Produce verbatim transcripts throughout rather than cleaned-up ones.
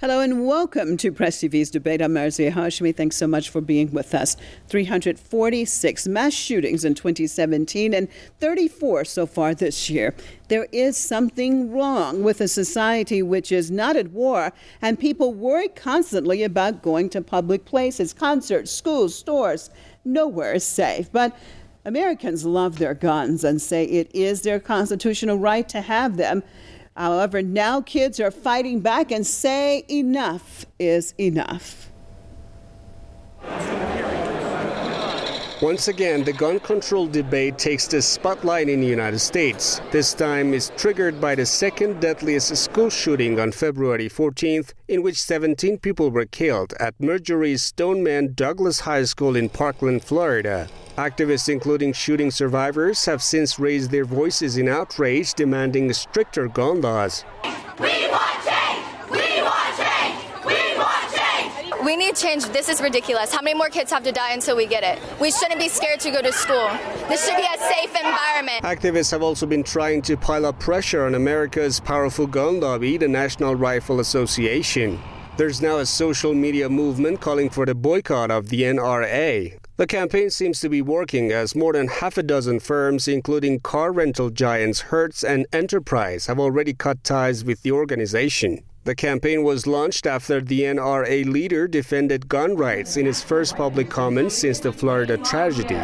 Hello and welcome to Press T V's Debate. I'm Marzieh Hashmi. Thanks so much for being with us. three hundred forty-six mass shootings in twenty seventeen and thirty-four so far this year. There is something wrong with a society which is not at war, and people worry constantly about going to public places, concerts, schools, stores. Nowhere is safe. But Americans love their guns and say it is their constitutional right to have them. However, now kids are fighting back and say enough is enough. Once again, the gun control debate takes the spotlight in the United States. This time is triggered by the second deadliest school shooting on February fourteenth, in which seventeen people were killed at Marjory Stoneman Douglas High School in Parkland, Florida. Activists, including shooting survivors, have since raised their voices in outrage, demanding stricter gun laws. We want change! We want change! We want change! We need change. This is ridiculous. How many more kids have to die until we get it? We shouldn't be scared to go to school. This should be a safe environment. Activists have also been trying to pile up pressure on America's powerful gun lobby, the National Rifle Association. There's now a social media movement calling for the boycott of the N R A. The campaign seems to be working, as more than half a dozen firms, including car rental giants Hertz and Enterprise, have already cut ties with the organization. The campaign was launched after the N R A leader defended gun rights in his first public comments since the Florida tragedy.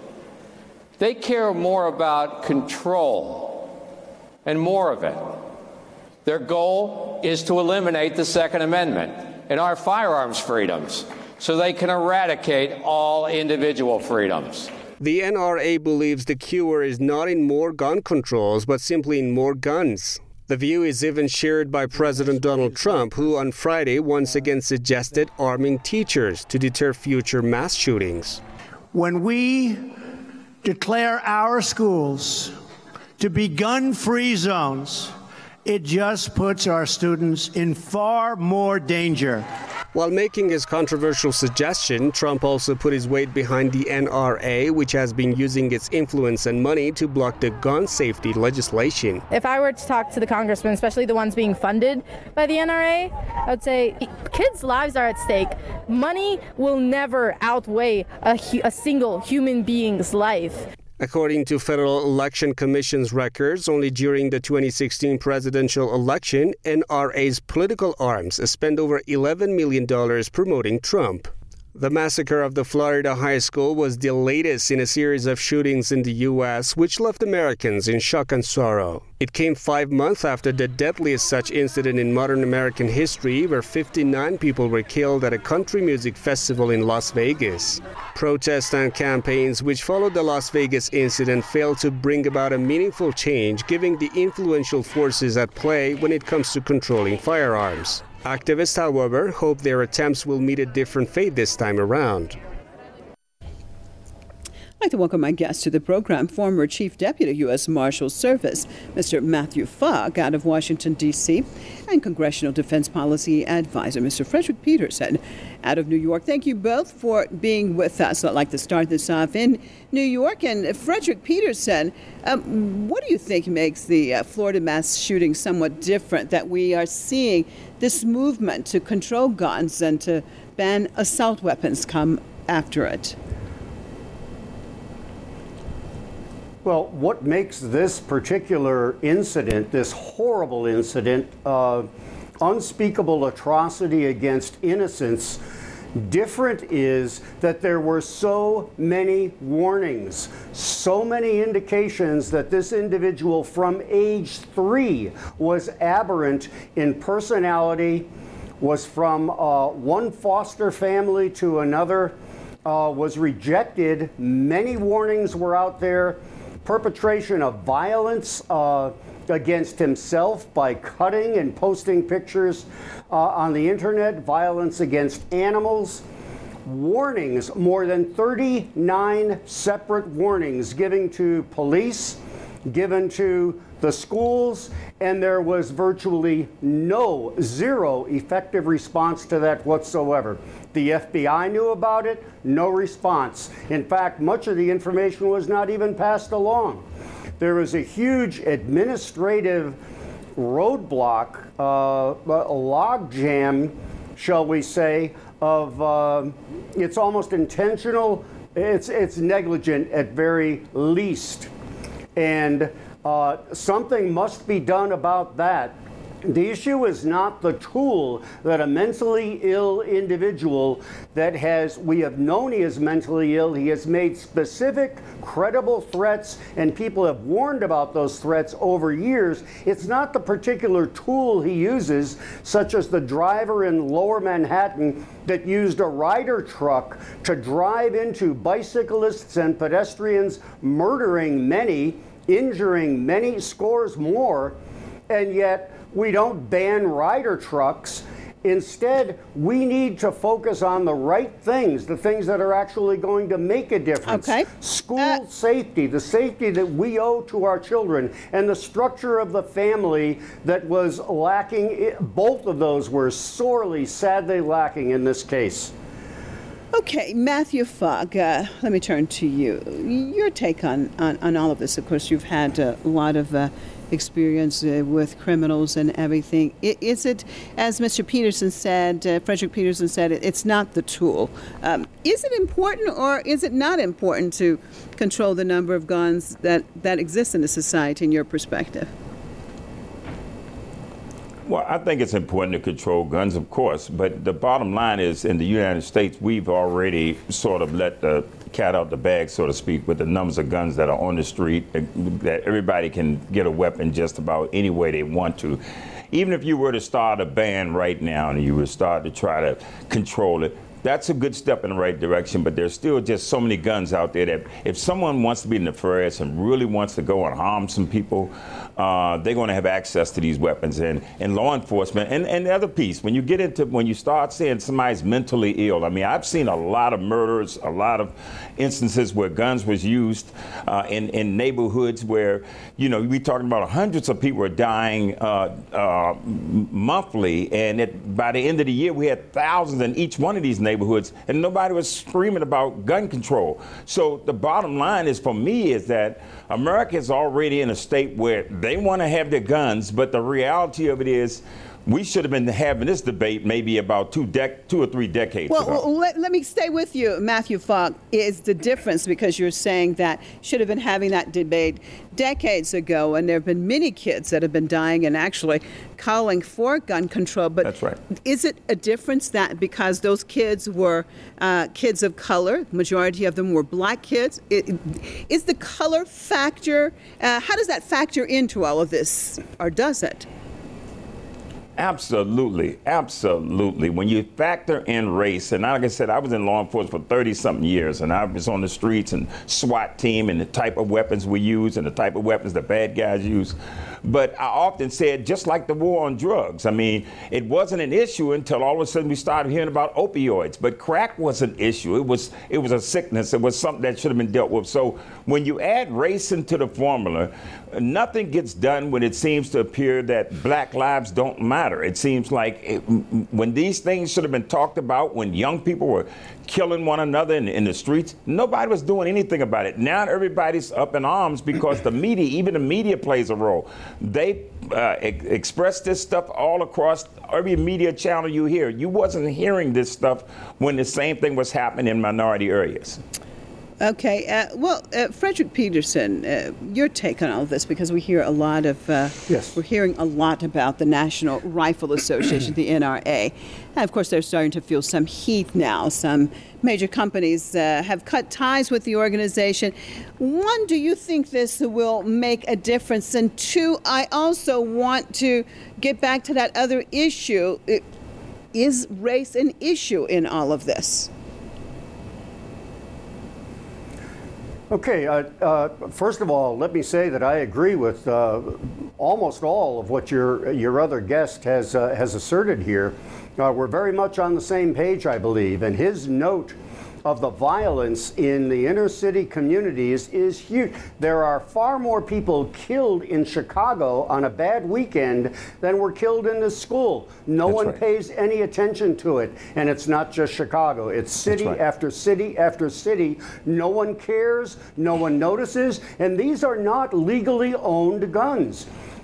They care more about control and more of it. Their goal is to eliminate the Second Amendment and our firearms freedoms, so they can eradicate all individual freedoms. The N R A believes the cure is not in more gun controls, but simply in more guns. The view is even shared by President Donald Trump, who on Friday once again suggested arming teachers to deter future mass shootings. When we declare our schools to be gun-free zones, it just puts our students in far more danger. While making his controversial suggestion, Trump also put his weight behind the N R A, which has been using its influence and money to block the gun safety legislation. If I were to talk to the congressmen, especially the ones being funded by the N R A, I would say kids' lives are at stake. Money will never outweigh a, a single human being's life. According to Federal Election Commission's records, only during the twenty sixteen presidential election, N R A's political arms spent over eleven million dollars promoting Trump. The massacre of the Florida high school was the latest in a series of shootings in the U S, which left Americans in shock and sorrow. It came five months after the deadliest such incident in modern American history, where fifty-nine people were killed at a country music festival in Las Vegas. Protests and campaigns which followed the Las Vegas incident failed to bring about a meaningful change, giving the influential forces at play when it comes to controlling firearms. Activists, however, hope their attempts will meet a different fate this time around. I'd like to welcome my guest to the program, former Chief Deputy U S Marshal Service, Mister Matthew Fogg, out of Washington, D C, and Congressional Defense Policy Advisor, Mister Frederick Peterson, out of New York. Thank you both for being with us. I'd like to start this off in New York. And Frederick Peterson, um, what do you think makes the uh, Florida mass shooting somewhat different, that we are seeing this movement to control guns and to ban assault weapons come after it? Well, what makes this particular incident, this horrible incident, uh, unspeakable atrocity against innocents, different is that there were so many warnings, so many indications that this individual from age three was aberrant in personality, was from uh, one foster family to another, uh, was rejected. Many warnings were out there. Perpetration of violence uh, against himself by cutting and posting pictures uh, on the internet, violence against animals, warnings, more than thirty-nine separate warnings given to police, given to the schools, and there was virtually no, zero effective response to that whatsoever. The F B I knew about it, no response. In fact, much of the information was not even passed along. There was a huge administrative roadblock, uh, a logjam, shall we say, of uh, it's almost intentional, it's, it's negligent at very least. And uh, something must be done about that. The issue is not the tool that a mentally ill individual that has, we have known he is mentally ill, he has made specific, credible threats, and people have warned about those threats over years. It's not the particular tool he uses, such as the driver in Lower Manhattan that used a Ryder truck to drive into bicyclists and pedestrians, murdering many, injuring many scores more, and yet we don't ban Ryder trucks. Instead, we need to focus on the right things, the things that are actually going to make a difference. Okay. School uh, safety, the safety that we owe to our children, and the structure of the family that was lacking. Both of those were sorely, sadly lacking in this case. Okay, Matthew Fogg, uh, let me turn to you. Your take on, on, on all of this. Of course, you've had a lot of uh, experience uh, with criminals and everything. I, is it, as Mister Peterson said, uh, Frederick Peterson said, it, it's not the tool. Um, is it important or is it not important to control the number of guns that, that exist in the society, in your perspective? Well, I think it's important to control guns, of course, but the bottom line is in the United States, we've already sort of let the cat out the bag, so to speak, with the numbers of guns that are on the street, that everybody can get a weapon just about any way they want to. Even if you were to start a ban right now and you were to start to try to control it, that's a good step in the right direction, but there's still just so many guns out there that if someone wants to be nefarious and really wants to go and harm some people, uh, they're going to have access to these weapons. And, and law enforcement, and, and the other piece, when you get into, when you start saying somebody's mentally ill, I mean, I've seen a lot of murders, a lot of instances where guns was used uh, in, in neighborhoods where, you know, we're talking about hundreds of people are dying uh, uh, monthly, and it, by the end of the year, we had thousands in each one of these neighborhoods. neighborhoods, and nobody was screaming about gun control. So the bottom line is, for me, is that America is already in a state where they want to have their guns, but the reality of it is we should have been having this debate maybe about two dec- two or three decades well, ago. Well, let, let me stay with you, Matthew Fogg, is the difference, because you're saying that should have been having that debate decades ago, and there have been many kids that have been dying and actually calling for gun control. But that's right. Is it a difference that because those kids were uh, kids of color, majority of them were black kids, it, is the color factor, uh, how does that factor into all of this, or does it? Absolutely, absolutely. When you factor in race, and like I said, I was in law enforcement for thirty-something years, and I was on the streets and SWAT team and the type of weapons we use and the type of weapons the bad guys use. But I often said, just like the war on drugs, I mean, it wasn't an issue until all of a sudden we started hearing about opioids. But crack was an issue. It was it was a sickness. It was something that should have been dealt with. So when you add race into the formula, nothing gets done when it seems to appear that black lives don't matter. It seems like it, when these things should have been talked about, when young people were killing one another in, in the streets, nobody was doing anything about it. Now everybody's up in arms because the media, even the media plays a role. They uh, e- express this stuff all across every media channel you hear. You wasn't hearing this stuff when the same thing was happening in minority areas. Okay. Uh, well, uh, Frederick Peterson, uh, your take on all of this, because we hear a lot of, uh, yes. we're hearing a lot about the National Rifle Association, the N R A. And of course, they're starting to feel some heat now. Some major companies uh, have cut ties with the organization. One, do you think this will make a difference? And two, I also want to get back to that other issue. Is race an issue in all of this? Okay, uh, uh, first of all, let me say that I agree with uh, almost all of what your your other guest has uh, has asserted here. Uh, we're very much on the same page, I believe, and his note of the violence in the inner city communities is huge. There are far more people killed in Chicago on a bad weekend than were killed in this school. No That's one right. pays any attention to it, and it's not just Chicago. It's city right. after city after city. No one cares, no one notices, and these are not legally owned guns.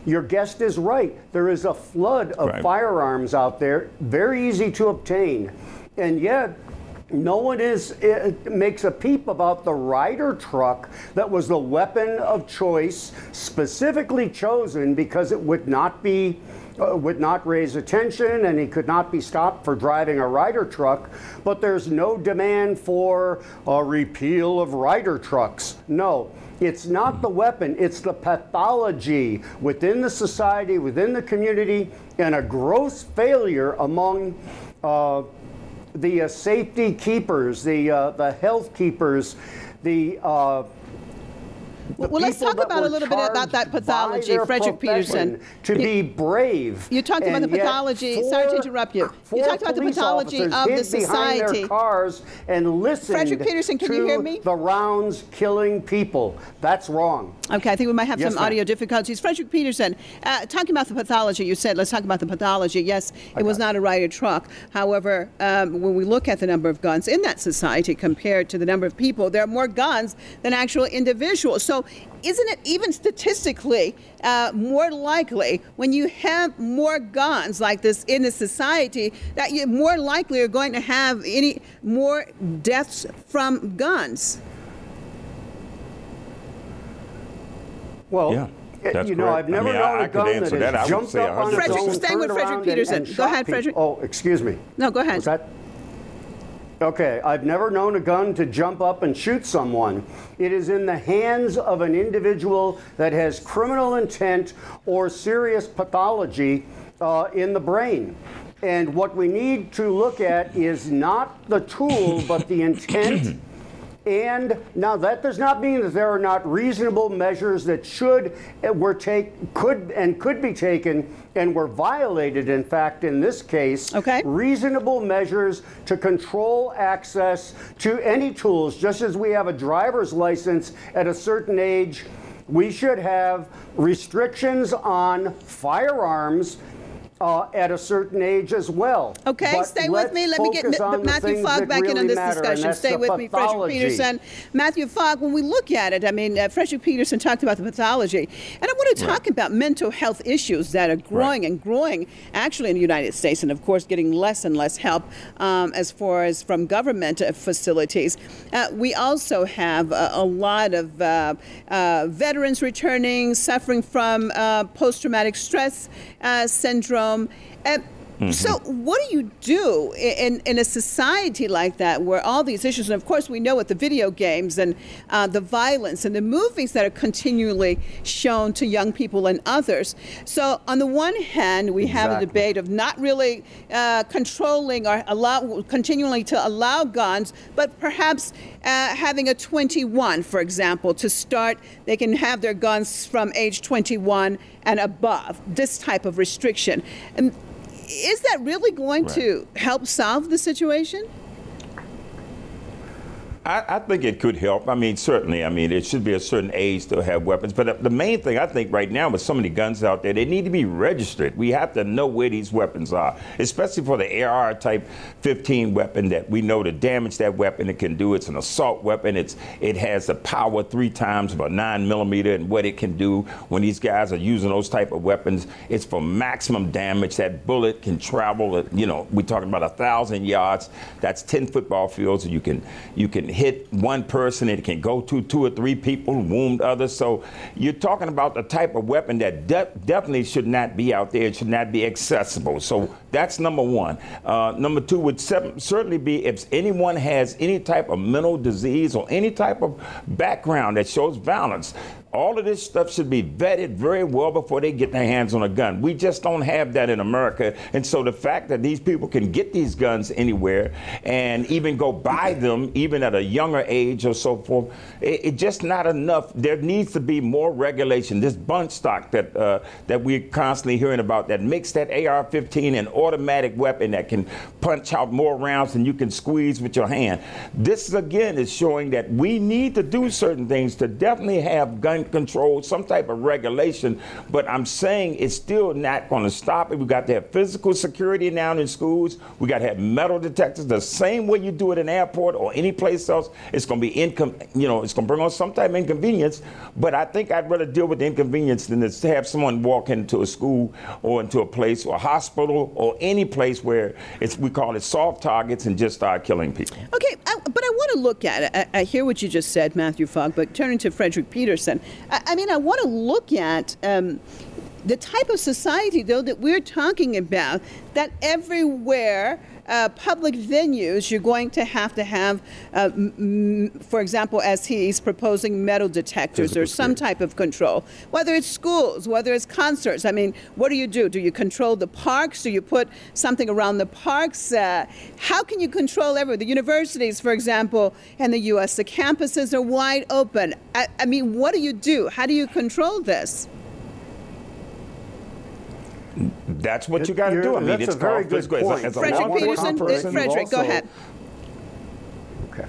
your guest is right. There is a flood of Right. firearms out there, very easy to obtain. And yet, no one is it makes a peep about the Ryder truck that was the weapon of choice, specifically chosen because it would not be uh, would not raise attention, and he could not be stopped for driving a Ryder truck. But there's no demand for a repeal of Ryder trucks. No. It's not the weapon, it's the pathology within the society, within the community, and a gross failure among uh, the uh, safety keepers, the uh, the health keepers, the uh, the Well, let's people talk that about a were little bit about that charged by pathology, their Frederick profession Peterson. to You- be brave. You talked about and the yet pathology. four- Sorry to interrupt you. You four talked about the police pathology officers of the hid behind society. their cars and listened Frederick Peterson, can to you hear me? the rounds killing people. That's wrong. Okay, I think we might have Yes, some ma'am. audio difficulties. Frederick Peterson, uh, talking about the pathology, you said, let's talk about the pathology. Yes, it was not a Ryder truck. However, um, when we look at the number of guns in that society compared to the number of people, there are more guns than actual individuals. So isn't it even statistically uh, more likely when you have more guns like this in a society that you more likely are going to have any more deaths from guns? Well, Yeah, uh, that's you know, correct. I've never I mean, known I- I a could gun that answer that. I has would jumped say up on its Frederick, own, stay with turned Frederick around, Peterson. and, and Go shot ahead, people. Frederick. Oh, excuse me. No, go ahead. Was that? Okay, I've never known a gun to jump up and shoot someone. It is in the hands of an individual that has criminal intent or serious pathology uh, in the brain. And what we need to look at is not the tool, but the intent. And now that does not mean that there are not reasonable measures that should uh, were take could and could be taken and were violated. In fact, in this case, okay. reasonable measures to control access to any tools. Just as we have a driver's license at a certain age, we should have restrictions on firearms Uh, at a certain age as well. Okay, But stay with me. Let me get focus M- on the Matthew things Fogg that back in really on this matter, and discussion. that's Stay the with me, Frederick pathology. Peterson. Matthew Fogg, when we look at it, I mean, uh, Frederick Peterson talked about the pathology. And I want to talk Right. about mental health issues that are growing Right. and growing actually in the United States, and of course getting less and less help um, as far as from government uh, facilities. Uh, we also have a, a lot of uh, uh, veterans returning, suffering from uh, post-traumatic stress uh, syndrome. Uh, So what do you do in, in a society like that where all these issues, and of course we know with the video games and uh, the violence and the movies that are continually shown to young people and others. So on the one hand, we have a Exactly. debate of not really uh, controlling or allow, continually to allow guns, but perhaps uh, having a twenty-one, for example, to start, they can have their guns from age twenty-one and above, this type of restriction. And is that really going Right. to help solve the situation? I, I think it could help. I mean, certainly. I mean, it should be a certain age to have weapons. But the main thing I think right now with so many guns out there, they need to be registered. We have to know where these weapons are, especially for the A R type fifteen weapon that we know the damage that weapon it can do. It's an assault weapon. It's it has the power three times of a nine millimeter, and what it can do when these guys are using those type of weapons, it's for maximum damage. That bullet can travel. You know, we're talking about a thousand yards. That's ten football fields. You can you can hit one person, it can go to two or three people, wound others. So you're talking about the type of weapon that de- definitely should not be out there. It should not be accessible. So that's number one. Uh, number two would se- certainly be if anyone has any type of mental disease or any type of background that shows violence. All of this stuff should be vetted very well before they get their hands on a gun. We just don't have that in America. And so the fact that these people can get these guns anywhere and even go buy them, even at a younger age or so forth, it, it just not enough. There needs to be more regulation. This bunch stock that uh, that we're constantly hearing about that makes that A R fifteen an automatic weapon that can punch out more rounds than you can squeeze with your hand. This, again, is showing that we need to do certain things to definitely have gun gun control, some type of regulation. But I'm saying it's still not going to stop it. We got to have physical security now in schools. We got to have metal detectors the same way you do it in an airport or any place else. It's going to be income, you know, it's going to bring on some type of inconvenience. But I think I'd rather deal with the inconvenience than to have someone walk into a school or into a place or a hospital or any place where it's, we call it soft targets, and just start killing people. Okay, I, but I want to look at it. I, I hear what you just said, Matthew Fogg, but turning to Frederick Peterson, I, I mean, I want to look at um, the type of society, though, that we're talking about, that everywhere Uh, public venues, you're going to have to have, uh, m- for example, as he's proposing, metal detectors or some type of control, whether it's schools, whether it's concerts. I mean, what do you do? Do you control the parks? Do you put something around the parks? Uh, how can you control everything? The universities, for example, in the U S, the campuses are wide open. I, I mean, what do you do? How do you control this? That's what you got to do. I mean, that's it's a very called good physical. point. As a, as a Frederick law Peterson, enforcement person, Frederick, also, go ahead. Okay.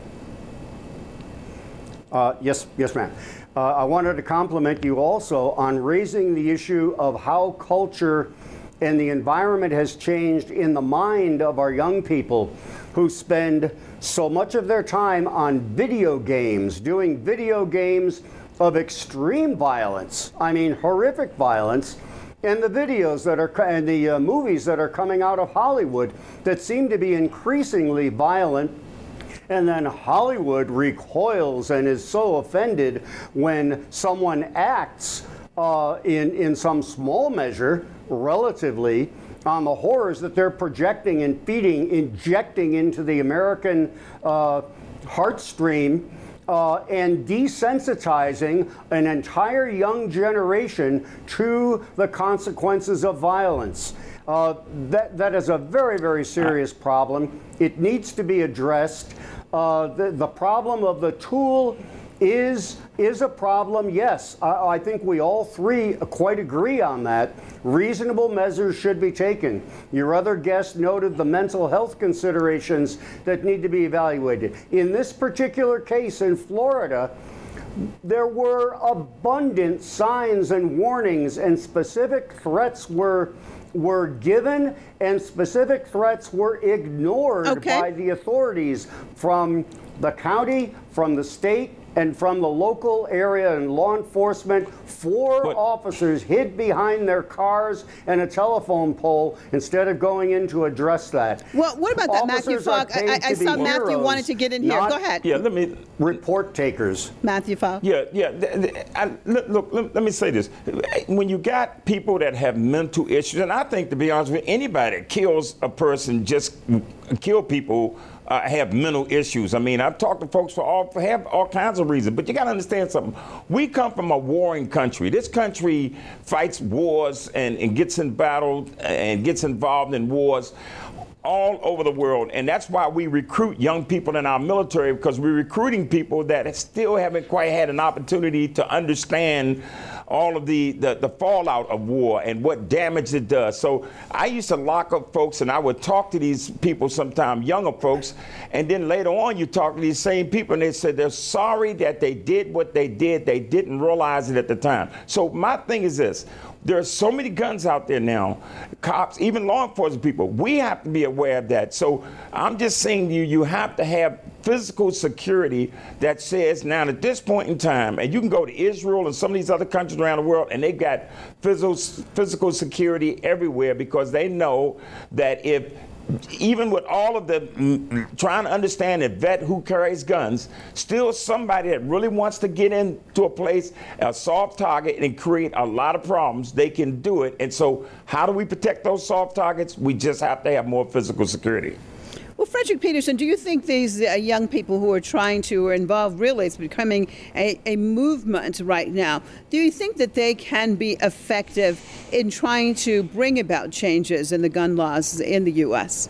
Uh, yes, yes, ma'am. Uh, I wanted to compliment you also on raising the issue of how culture and the environment has changed in the mind of our young people who spend so much of their time on video games, doing video games of extreme violence. I mean, horrific violence. And the videos that are, and the uh, movies that are coming out of Hollywood that seem to be increasingly violent. And then Hollywood recoils and is so offended when someone acts uh, in, in some small measure, relatively, on the horrors that they're projecting and feeding, injecting into the American uh, heartstream. Uh, and desensitizing an entire young generation to the consequences of violence. Uh, that, that is a very, very serious problem. It needs to be addressed. Uh, the, the problem of the tool is, is a problem, yes. I, I think we all three quite agree on that. Reasonable measures should be taken. Your other guest noted the mental health considerations that need to be evaluated. In this particular case in Florida, there were abundant signs and warnings, and specific threats were were given, and specific threats were ignored okay. by the authorities from the county, from the state, and from the local area and law enforcement. Four but, officers hid behind their cars and a telephone pole instead of going in to address that. Well, what about that, Matthew Officers are Fogg? I, paid I to be saw Matthew heroes, wanted to get in here. not Go ahead. yeah, let me. Report takers. Matthew Fogg. Yeah, yeah. th- th- I, look, look let, let me say this. When you got people that have mental issues, and I think, to be honest with you, anybody that kills a person, just kill people, uh, have mental issues. I mean, I've talked to folks for all for have all kinds of reasons, but you got to understand something. We come from a warring country. This country fights wars and, and gets in battle and gets involved in wars all over the world, and that's why we recruit young people in our military, because we're recruiting people that still haven't quite had an opportunity to understand all of the, the, the fallout of war and what damage it does. So I used to lock up folks, and I would talk to these people, sometimes younger folks, and then later on you talk to these same people, and they said they're sorry that they did what they did. They didn't realize it at the time. So my thing is this. There are so many guns out there now, cops, even law enforcement people. We have to be aware of that. So I'm just saying to you, you have to have physical security that says now at this point in time, and you can go to Israel and some of these other countries around the world, and they got physical, physical security everywhere, because they know that if even with all of the mm, trying to understand and vet who carries guns, still somebody that really wants to get into a place, a soft target, and create a lot of problems, they can do it. And so how do we protect those soft targets? We just have to have more physical security. Well, Frederick Peterson, do you think these uh, young people who are trying to, or involved, really, it's becoming a, a movement right now, do you think that they can be effective in trying to bring about changes in the gun laws in the U S?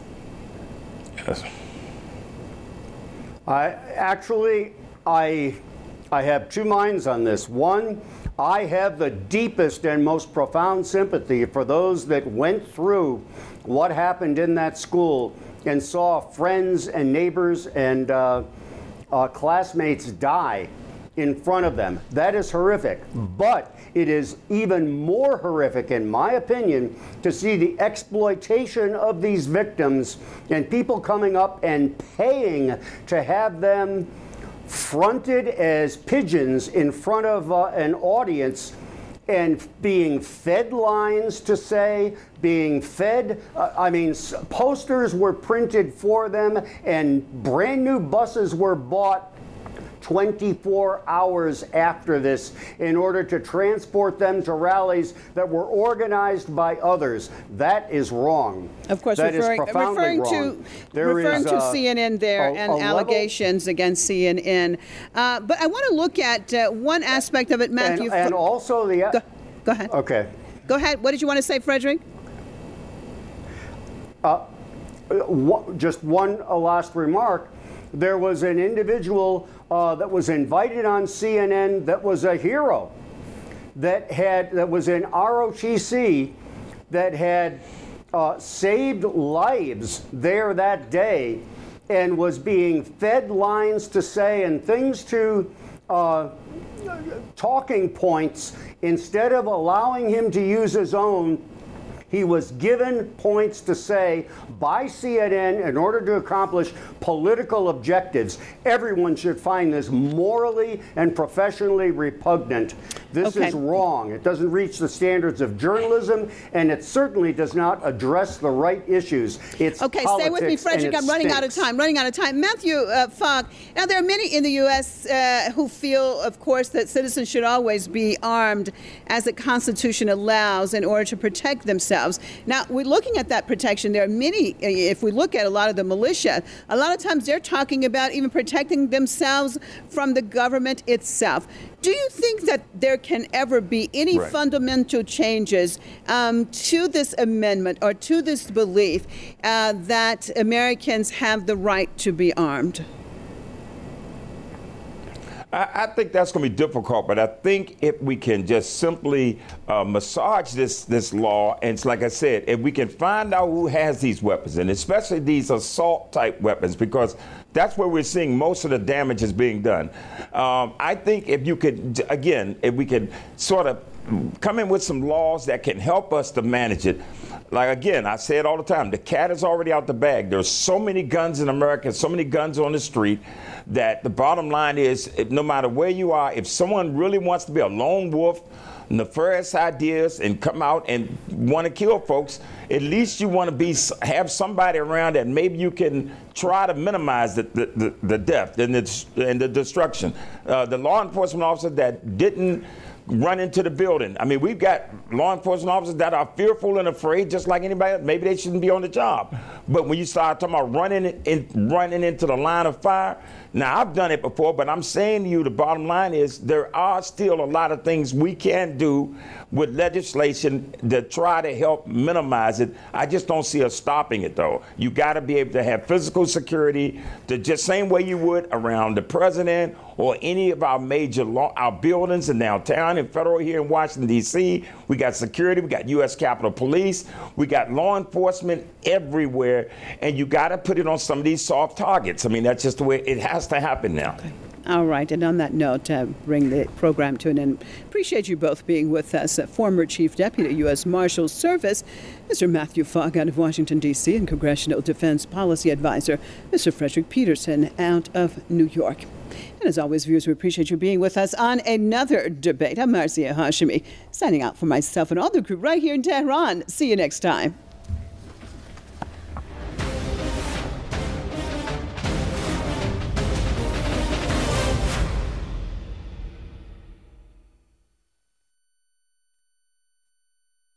Yes. I actually, I, I have two minds on this. One, I have the deepest and most profound sympathy for those that went through what happened in that school and saw friends and neighbors and uh, uh, classmates die in front of them. That is horrific. But it is even more horrific, in my opinion, to see the exploitation of these victims and people coming up and paying to have them fronted as pigeons in front of uh, an audience and being fed lines to say, being fed, uh, I mean, posters were printed for them and brand new buses were bought twenty-four hours after this in order to transport them to rallies that were organized by others. That is wrong. Of course, that referring, is profoundly referring wrong. to There referring is, to uh, C N N there a- and a level- allegations against C N N. Uh, but I want to look at uh, one aspect of it, Matthew. And, and also the... Go, go ahead. Okay. Go ahead. What did you want to say, Frederick? Uh, wha- just one uh, last remark. There was an individual uh, that was invited on C N N that was a hero, that had that was in R O T C, that had uh, saved lives there that day, and was being fed lines to say and things to uh, talking points instead of allowing him to use his own. He was given points to say by C N N in order to accomplish political objectives. Everyone should find this morally and professionally repugnant. This Okay. is wrong. It doesn't reach the standards of journalism, and it certainly does not address the right issues. It's Okay, politics, stay with me, and Frederick. it I'm running out of stinks. time. Running out of time. Matthew uh, Falk. Now, there are many in the U S uh, who feel, of course, that citizens should always be armed as the Constitution allows in order to protect themselves. Now, we're looking at that protection. There are many, if we look at a lot of the militia, a lot of times they're talking about even protecting themselves from the government itself. Do you think that there can ever be any Right. fundamental changes um, to this amendment or to this belief uh, that Americans have the right to be armed? I, I think that's going to be difficult, but I think if we can just simply uh, massage this this law, and it's like I said, if we can find out who has these weapons, and especially these assault type weapons, because that's where we're seeing most of the damage is being done. Um, I think if you could, again, if we could sort of come in with some laws that can help us to manage it. Like, again, I say it all the time, the cat is already out the bag. There's so many guns in America, so many guns on the street, that the bottom line is, if, no matter where you are, if someone really wants to be a lone wolf, nefarious ideas, and come out and want to kill folks, at least you want to be have somebody around that maybe you can try to minimize the, the, the, the death and the, and the destruction. Uh, the law enforcement officer that didn't run into the building. I mean, we've got law enforcement officers that are fearful and afraid, just like anybody else. Maybe they shouldn't be on the job. But when you start talking about running in, running into the line of fire, now I've done it before, but I'm saying to you, the bottom line is there are still a lot of things we can do with legislation to try to help minimize it. I just don't see us stopping it, though. You got to be able to have physical security the just same way you would around the president or any of our major law, our buildings in downtown and federal here in Washington, D C. We got security, we got U S Capitol Police, we got law enforcement everywhere, and you got to put it on some of these soft targets. I mean, that's just the way it has to happen now. Okay. All right, and on that note, uh, bring the program to an end. Appreciate you both being with us. Uh, former Chief Deputy U S Marshal Service, Mister Matthew Falk out of Washington, D C, and Congressional Defense Policy Advisor, Mister Frederick Peterson out of New York. And as always, viewers, we appreciate you being with us on another debate. I'm Marcia Hashimi, signing out for myself and all the crew right here in Tehran. See you next time.